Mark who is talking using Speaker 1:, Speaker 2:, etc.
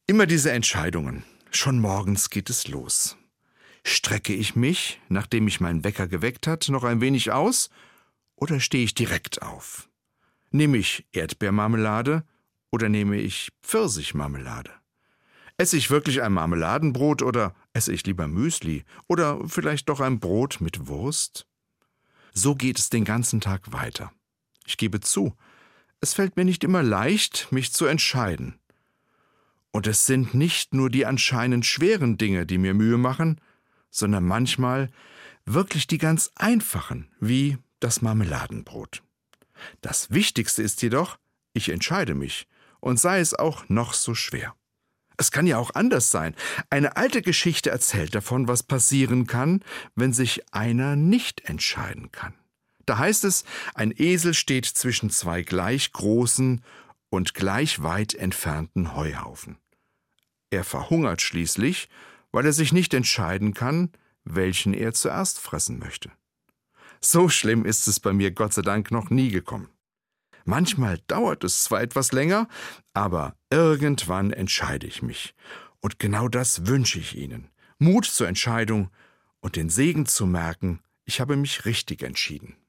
Speaker 1: Immer diese Entscheidungen. Schon morgens geht es los. Strecke ich mich, nachdem mich mein Wecker geweckt hat, noch ein wenig aus oder stehe ich direkt auf? Nehme ich Erdbeermarmelade oder nehme ich Pfirsichmarmelade? Esse ich wirklich ein Marmeladenbrot oder esse ich lieber Müsli oder vielleicht doch ein Brot mit Wurst? So geht es den ganzen Tag weiter. Ich gebe zu, es fällt mir nicht immer leicht, mich zu entscheiden. Und es sind nicht nur die anscheinend schweren Dinge, die mir Mühe machen, sondern manchmal wirklich die ganz einfachen, wie das Marmeladenbrot. Das Wichtigste ist jedoch, ich entscheide mich, und sei es auch noch so schwer. Es kann ja auch anders sein. Eine alte Geschichte erzählt davon, was passieren kann, wenn sich einer nicht entscheiden kann. Da heißt es, ein Esel steht zwischen zwei gleich großen und gleich weit entfernten Heuhaufen. Er verhungert schließlich, weil er sich nicht entscheiden kann, welchen er zuerst fressen möchte. So schlimm ist es bei mir Gott sei Dank noch nie gekommen. Manchmal dauert es zwar etwas länger, aber irgendwann entscheide ich mich. Und genau das wünsche ich Ihnen. Mut zur Entscheidung und den Segen zu merken, ich habe mich richtig entschieden.